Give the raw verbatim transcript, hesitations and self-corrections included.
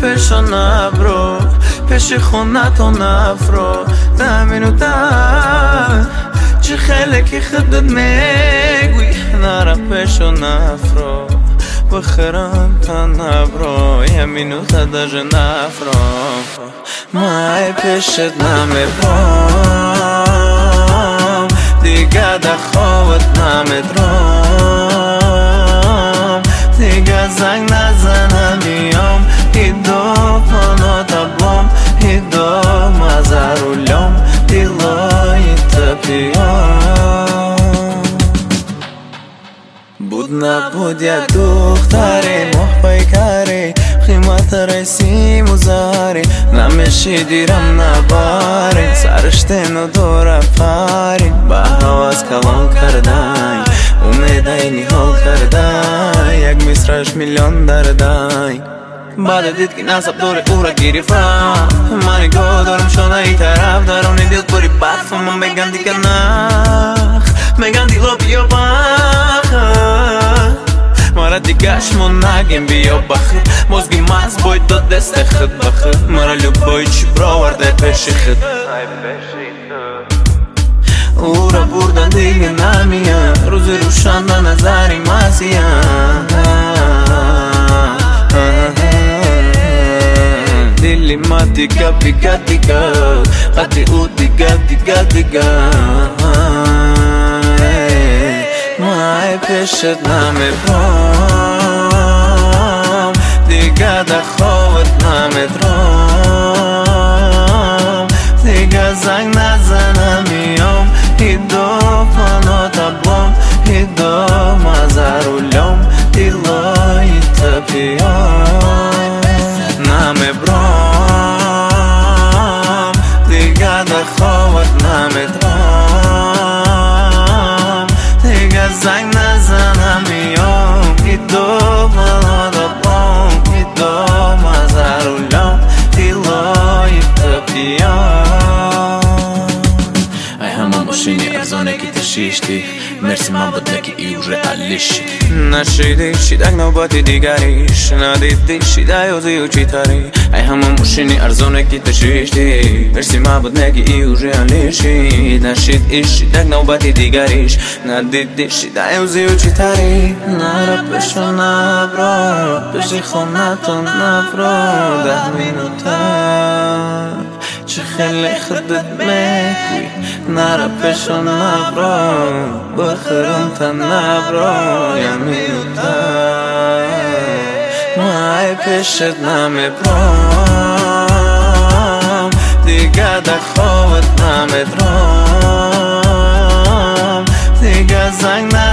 پشو نبرو پش خونتو نفرو ده مینوتا چه خیلی که خودت میگوی نرا پشو نفرو بخرم تا نبرو یه مینوتا داجه نفرو مای پشت نمیبرم دیگه ده خوابت نمیدرم دیگه زنگ نزنم میام ایدو پانو تبلم ایدو مزارولم دیلای تپیام بود نبود یه دختری محبای کاری قیمت رسی مزاری نمیشی دیرم نباری سرشتین و دور پاری با حواس کلام کردن امیدای نیحال کردن یک مصرش میلیون دردن بعد دید که نصب دور او را گریفتم منی گو دارم شونه ای طرف درونی دیل پوری برف من بگن دیگه نخ بگن دیلو بیا بخ مرا دیگهشمون نگیم بیا بخیر مزگی مز باید داد دست خود بخیر مرا لبای چی براورده پیش خود او را بردن دیگه نمیان روز روشن به نظری مزیان دلی ما دیگه بیگه دیگه قدی او دیگه دیگه دیگه مای پشت نمیبرم دیگه ده خوابت نمیدرم دیگه زنگ نزنم میام ایدو پانو تبلم ایدو مزارولم دیلای تپیام نمیبرم دیگه ده خوابت نمیدرم دیگه زنگ نزنم میام ایدو پانو تبلم ایدو مزارولم دیلای تپیام ای همه ماشینی ارزانه که تشیشتی مرسی من بود نکی ای уже алиш نشیدی شیدک نوبتی دیگریش ندیدی شیده یوزی و چی تاری ای همه ماشینی ارزانه که تشیشتی مرسی من بود نکی ای уже алишی نشیدی شیدک نوبتی دیگریش ندیدی شیده یوزی و چی تاری نرا پشو نبرو پشی خونتو نفرو ده مینوتا چه خیلی خودت میگوی نرا پشو نبرو بخرم تا نبرو یا مینوتا مای پشت نمیبرم دیگه ده خوابت نمیدرم دیگه زنگ